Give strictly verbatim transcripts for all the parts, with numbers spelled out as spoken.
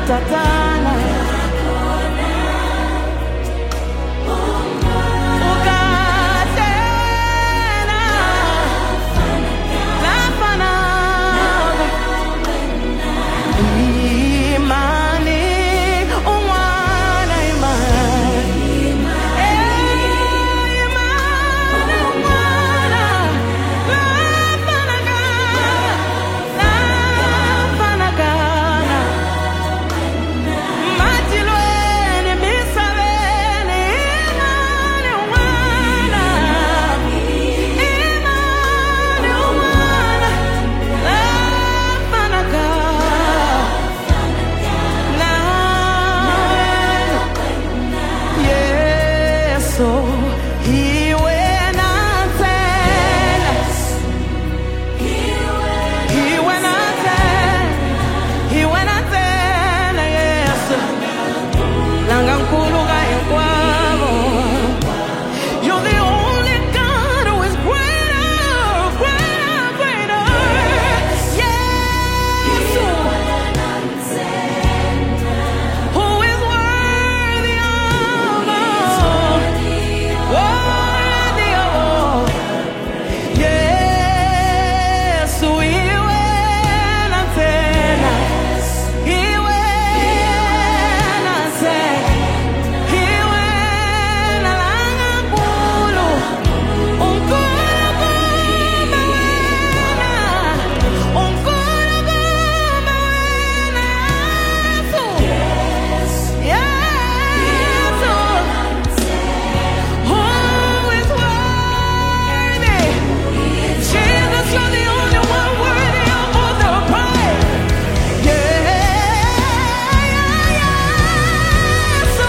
tatana ukatena lafana imani umwana imani imani umwana lafana lafana kana matilweni misaleni imani umwana imani umwana lafana kana yeso iwe nathena iwe nathena iwe nathena yeso langa nkulu kahinkwavo. You're the only God who is greater, greater, greater. Yes, who is worthy of all, worthy of all. Yes, iwe nathena, iwe nathena, iwe nalanga nkulu, unkulu kumbe wena, unkulu kumbe wena, Yesu, Yesu, who is worthy? Jesus, you're the only one worthy of all the praise. Yeah, yes,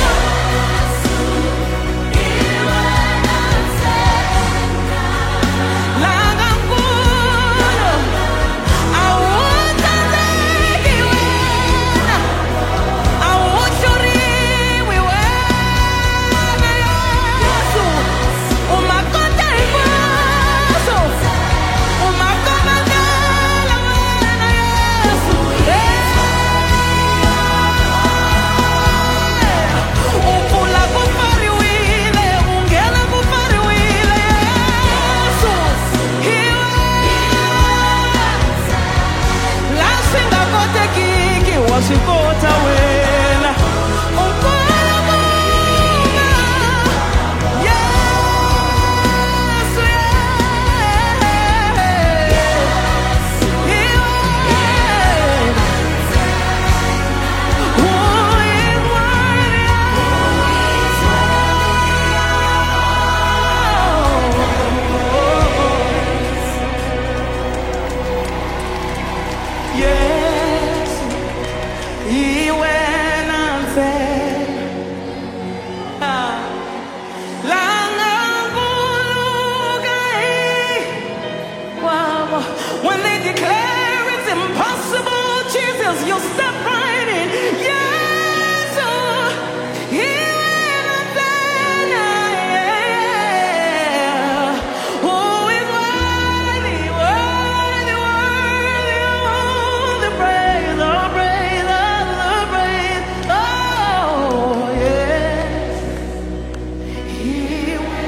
langa nkulu, awuthandeki wena, awuhluriwi wena, Yesu, umakota inkosi, umakomandela wena, Yesu, upfula kufariwile, ungena kufariwile, Yesu, iwe la swi nga kotekiki wa swi kota wena, unkulu kumbe, Yesu, iwe who is worthy of. Yes, iwe nathena langa nkulu kahinkwavo. When they declare it's impossible, Jesus, you'll step right in. Yes, iwe nathena, yeah. Who is worthy, worthy, worthy of all the praise, all praise, all the praise. Oh, yes. Iwe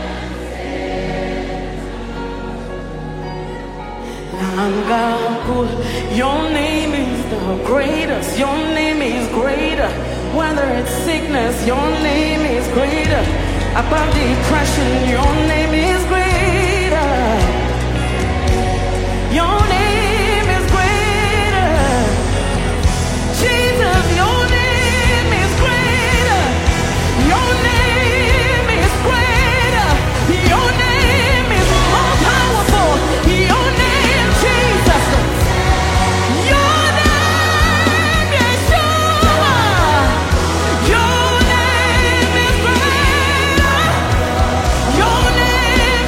langa nkulu. Your name is the greatest. Your name is greater. Whether it's sickness, your name is greater. Above depression, your name is greater. Your name is greater. Jesus, your name is greater. Your name is greater. Your name is more powerful. Your name, Jesus. Your name, Yeshua. Your name is greater. Your name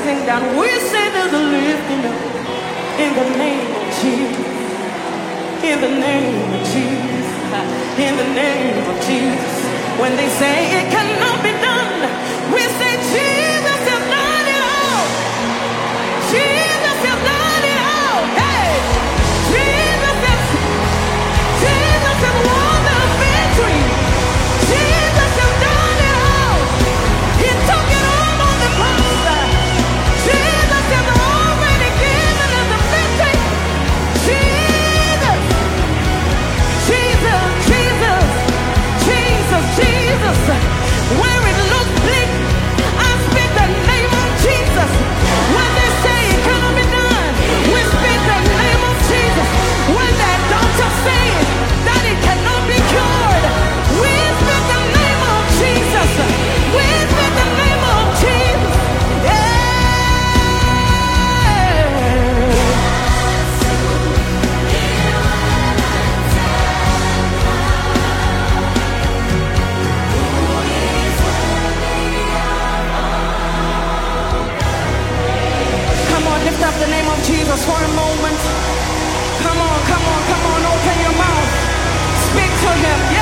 casting down. We say there's a lifting up in the name of Jesus. In the name of Jesus. In the name of Jesus. When they say it cannot be done, we say Jesus has done it all. Jesus has done it all. Hey, Jesus has, Jesus has won the victory. Jesus has done it all. He took it all on the cross. Jesus has already given us the victory. Jesus, Jesus, Jesus, Jesus, Jesus. Where it looks bleak, I speak the name of Jesus. When they say it cannot be done, we speak the name of Jesus. When that doctor says that it cannot be cured, we speak the name of Jesus. We speak the name of Jesus. Yeah. Come on, lift up the name of Jesus for a moment. Come on, come on, come on, open your mouth. Speak to him.